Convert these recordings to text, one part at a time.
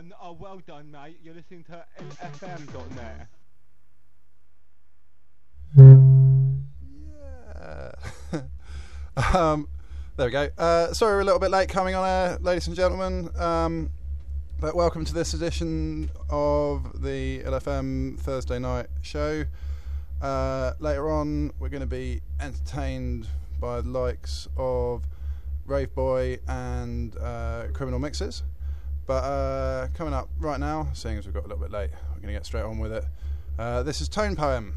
Oh, well done, mate. You're listening to LFM.net. Yeah. There we go. Sorry we're a little bit late coming on air, ladies and gentlemen. But welcome to this edition of the LFM Thursday night show. Later on, we're going to be entertained by the likes of Rave Boy and Criminal Mixes. But coming up right now, seeing as we've got a little bit late, we're going to get straight on with it. This is Tone Poem.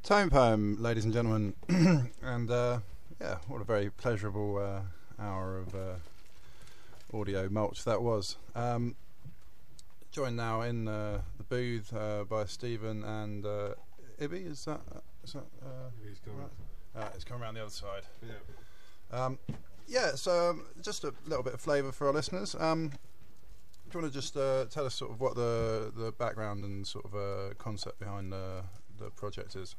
Tone Poem, ladies and gentlemen. And yeah, what a very pleasurable hour of audio mulch that was. Joined now in the booth by Stephen and Ibby. Is that he's coming? Right? It's coming around the other side. Yeah. So just a little bit of flavour for our listeners. Do you want to just tell us sort of what the background and sort of concept behind the project is?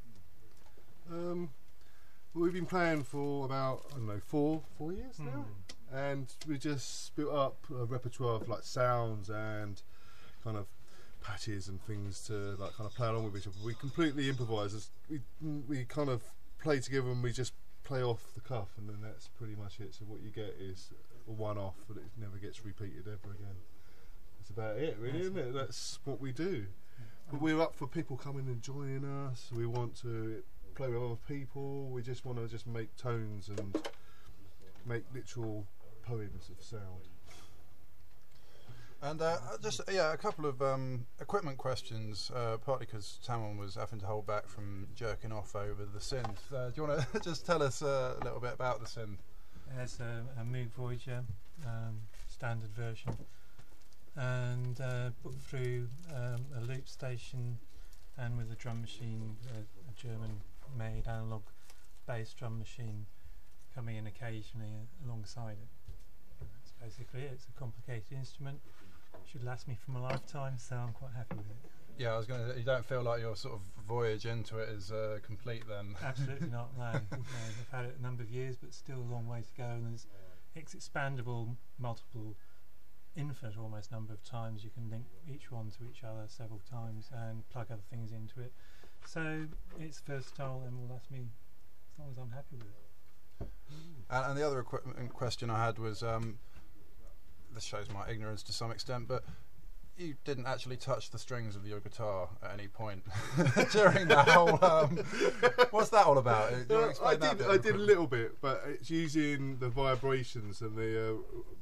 We've been playing for about, I don't know, four years now, and we just built up a repertoire of like sounds and kind of patches and things to like kind of play along with each other. We completely improvise. We kind of play together and we just play off the cuff, and then that's pretty much it. So what you get is a one-off, but it never gets repeated ever again. That's about it, really, isn't it? That's what we do. But we're up for people coming and joining us. We want to play with other people. We just want to just make tones and make literal poems of sound. And just a couple of equipment questions, partly because Tamon was having to hold back from jerking off over the synth. Do you want to just tell us a little bit about the synth? It's a Moog Voyager standard version, and put through a loop station and with a drum machine, a German-made analog bass drum machine coming in occasionally alongside it. That's basically it. It's a complicated instrument. Should last me from a lifetime, so I'm quite happy with it. Yeah, I was going to. You don't feel like your sort of voyage into it is complete then? Absolutely not. No. I've had it a number of years, but still a long way to go. And it's expandable, multiple, infinite almost number of times. You can link each one to each other several times and plug other things into it. So it's versatile and will last me as long as I'm happy with it. And the other equipment question I had was. This shows my ignorance to some extent, but you didn't actually touch the strings of your guitar at any point during that whole. What's that all about? Do you want to explain that bit? I did a little bit, but it's using the vibrations and the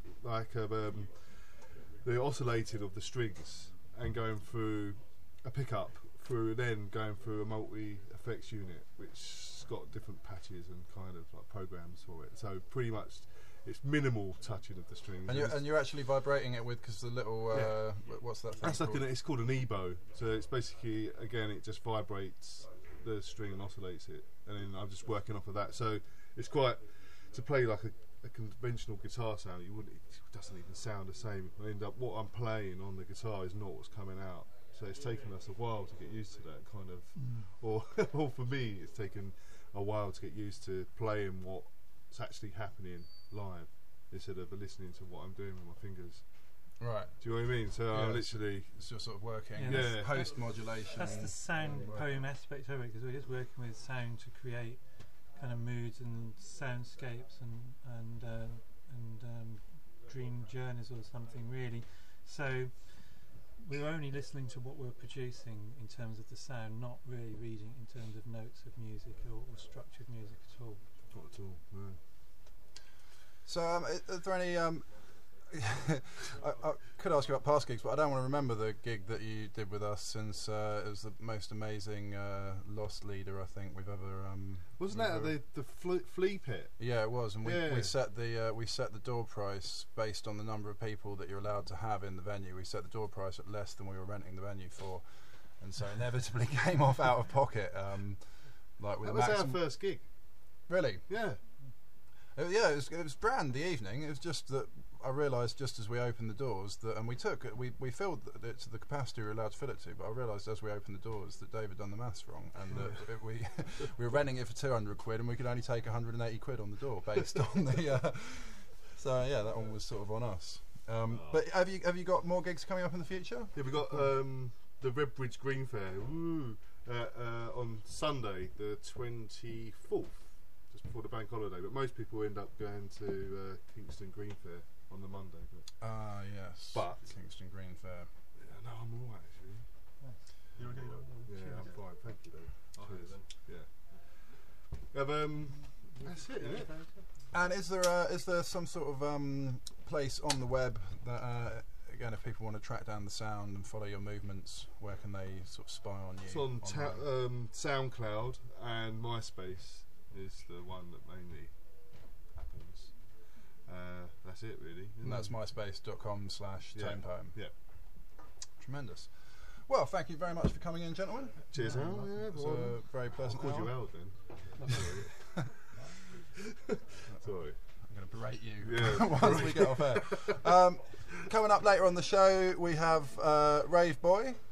the oscillating of the strings and going through a pickup, then going through a multi-effects unit, which's got different patches and kind of like programs for it. So pretty much. It's minimal touching of the strings. And you're actually vibrating it with, because the little, what's that thing That's called? it's called an EBow. So it's basically, again, it just vibrates the string and oscillates it. And then I'm just working off of that. So it's quite, to play like a conventional guitar sound, it doesn't even sound the same. I end up, what I'm playing on the guitar is not what's coming out. So it's taken us a while to get used to that kind of, or for me, it's taken a while to get used to playing what's actually happening live instead of listening to what I'm doing with my fingers. Right. Do you know what I mean? So I'm literally... It's just sort of working. Yeah. Post-modulation. That's the sound poem aspect of it, because we're just working with sound to create kind of moods and soundscapes and dream journeys or something, really. So we're only listening to what we're producing in terms of the sound, not really reading in terms of notes of music or structured music at all. Not at all, no. So, are there any? I could ask you about past gigs, but I don't want to remember the gig that you did with us, since it was the most amazing Lost Leader I think we've ever. Wasn't that the flea pit? Yeah, it was, and we set the door price based on the number of people that you're allowed to have in the venue. We set the door price at less than we were renting the venue for, and so inevitably came off out of pocket. Like with that was our first gig. Really? Yeah. It was grand the evening. It was just that I realised just as we opened the doors that, and we filled it to the capacity we were allowed to fill it to. But I realised as we opened the doors that David done the maths wrong, and that we were renting it for 200 quid, and we could only take 180 quid on the door based on the. So yeah, that one was sort of on us. But have you got more gigs coming up in the future? Yeah, we got the Redbridge Green Fair on Sunday, the 24th. Just before the bank holiday, but most people end up going to Kingston Green Fair on the Monday. Yes. But Kingston Green Fair. Yeah, no, I'm all right actually. Nice. You're okay? Yeah, I'm fine. Thank you, though. Yeah. That's it, isn't it? And is there some sort of place on the web that again, if people want to track down the sound and follow your movements, where can they sort of spy on you? It's on online? SoundCloud, and MySpace is the one that mainly happens. That's it, really. And that's myspace.com/tonepoem. Yeah. Tremendous. Well, thank you very much for coming in, gentlemen. Cheers, Al. Yeah, It was a very I pleasant called hour. you out then. Sorry. I'm going to berate you Yeah. once we get off air. Coming up later on the show, we have Rave Boy.